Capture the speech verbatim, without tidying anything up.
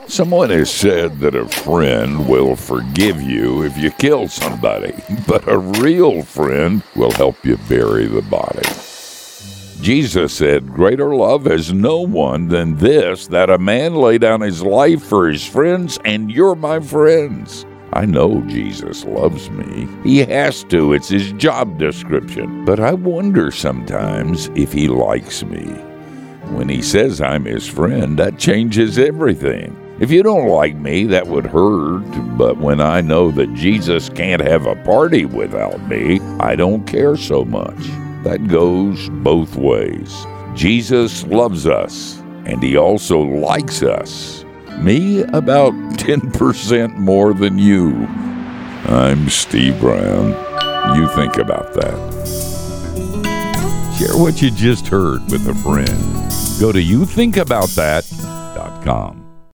Someone has said that a friend will forgive you if you kill somebody, but a real friend will help you bury the body. Jesus said, "Greater love has no one than this, that a man lay down his life for his friends, and you're my friends." I know Jesus loves me. He has to. It's his job description. But I wonder sometimes if he likes me. When he says I'm his friend, that changes everything. If you don't like me, that would hurt, but when I know that Jesus can't have a party without me, I don't care so much. That goes both ways. Jesus loves us, and he also likes us. Me, about ten percent more than you. I'm Steve Brown. You think about that. Share what you just heard with a friend. Go to you think about that dot com.